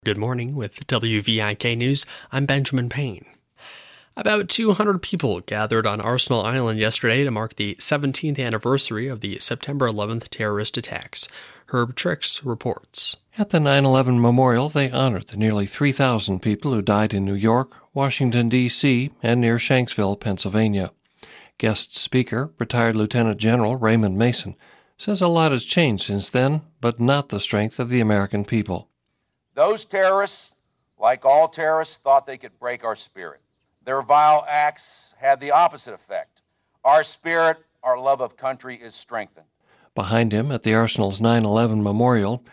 Good morning with WVIK News. I'm Benjamin Payne. About 200 people gathered on Arsenal Island yesterday to mark the 17th anniversary of the September 11th terrorist attacks. Herb Trix reports. At the 9/11 memorial, they honored the nearly 3,000 people who died in New York, Washington, D.C., and near Shanksville, Pennsylvania. Guest speaker, retired Lieutenant General Raymond Mason, says a lot has changed since then, but not the strength of the American people. Those terrorists, like all terrorists, thought they could break our spirit. Their vile acts had the opposite effect. Our spirit, our love of country is strengthened. Behind him at the Arsenal's 9/11 memorial,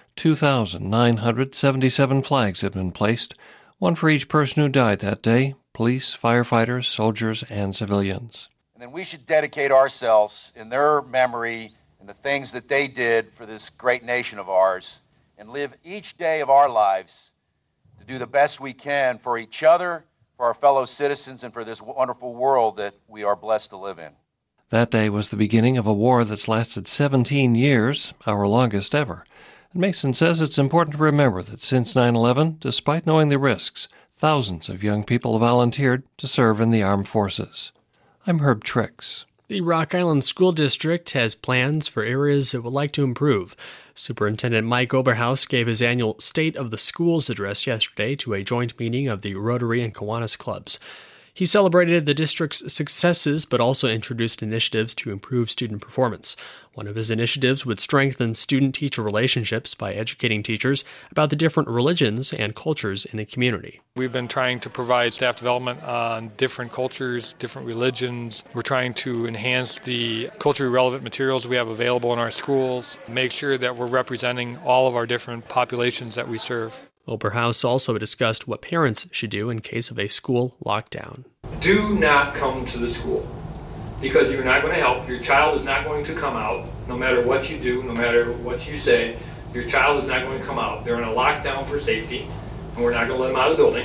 2,977 flags have been placed, one for each person who died that day: police, firefighters, soldiers, and civilians. And then we should dedicate ourselves in their memory and the things that they did for this great nation of ours, and live each day of our lives to do the best we can for each other, for our fellow citizens, and for this wonderful world that we are blessed to live in. That day was the beginning of a war that's lasted 17 years, our longest ever. And Mason says it's important to remember that since 9/11, despite knowing the risks, thousands of young people volunteered to serve in the armed forces. I'm Herb Trix. The Rock Island School District has plans for areas it would like to improve. Superintendent Mike Oberhaus gave his annual State of the Schools address yesterday to a joint meeting of the Rotary and Kiwanis clubs. He celebrated the district's successes, but also introduced initiatives to improve student performance. One of his initiatives would strengthen student-teacher relationships by educating teachers about the different religions and cultures in the community. We've been trying to provide staff development on different cultures, different religions. We're trying to enhance the culturally relevant materials we have available in our schools, make sure that we're representing all of our different populations that we serve. Oberhaus also discussed what parents should do in case of a school lockdown. Do not come to the school, because you're not going to help. Your child is not going to come out, no matter what you do, no matter what you say. Your child is not going to come out. They're in a lockdown for safety, and we're not going to let them out of the building.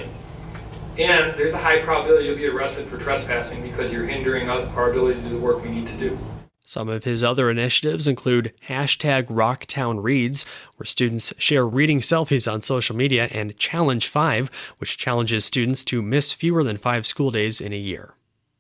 And there's a high probability you'll be arrested for trespassing because you're hindering our ability to do the work we need to do. Some of his other initiatives include #RocktownReads, where students share reading selfies on social media, and Challenge 5, which challenges students to miss fewer than 5 school days in a year.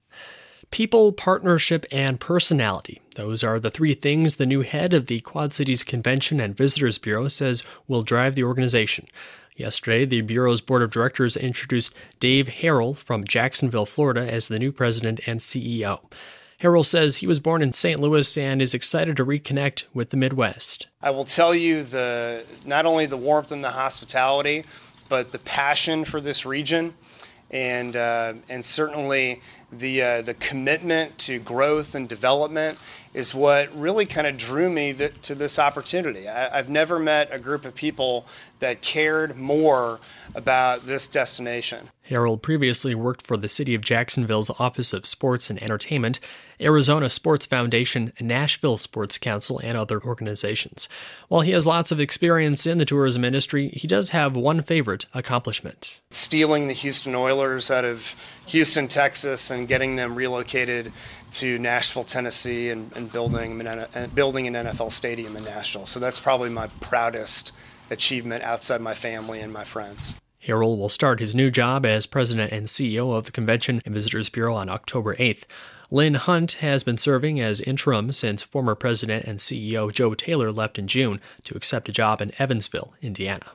People, partnership, and personality. Those are the 3 things the new head of the Quad Cities Convention and Visitors Bureau says will drive the organization. Yesterday, the Bureau's board of directors introduced Dave Harrell from Jacksonville, Florida, as the new president and CEO. Harrell says he was born in St. Louis and is excited to reconnect with the Midwest. I will tell you not only the warmth and the hospitality, but the passion for this region, and certainly the commitment to growth and development is what really kind of drew me to this opportunity. I've never met a group of people that cared more about this destination. Harrell previously worked for the City of Jacksonville's Office of Sports and Entertainment, Arizona Sports Foundation, Nashville Sports Council, and other organizations. While he has lots of experience in the tourism industry, he does have one favorite accomplishment: stealing the Houston Oilers out of Houston, Texas, and getting them relocated to Nashville, Tennessee, and building an NFL stadium in Nashville. So that's probably my proudest achievement outside my family and my friends. Harrell will start his new job as president and CEO of the Convention and Visitors Bureau on October 8th. Lynn Hunt has been serving as interim since former president and CEO Joe Taylor left in June to accept a job in Evansville, Indiana.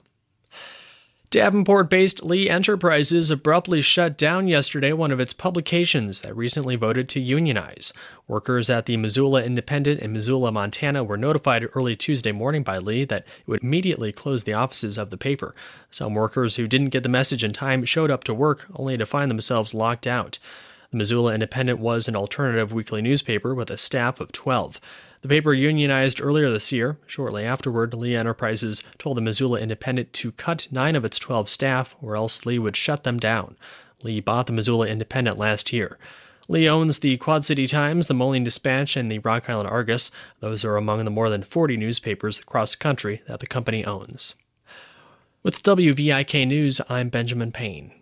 Davenport-based Lee Enterprises abruptly shut down yesterday one of its publications that recently voted to unionize. Workers at the Missoula Independent in Missoula, Montana were notified early Tuesday morning by Lee that it would immediately close the offices of the paper. Some workers who didn't get the message in time showed up to work only to find themselves locked out. The Missoula Independent was an alternative weekly newspaper with a staff of 12. The paper unionized earlier this year. Shortly afterward, Lee Enterprises told the Missoula Independent to cut 9 of its 12 staff, or else Lee would shut them down. Lee bought the Missoula Independent last year. Lee owns the Quad City Times, the Moline Dispatch, and the Rock Island Argus. Those are among the more than 40 newspapers across the country that the company owns. With WVIK News, I'm Benjamin Payne.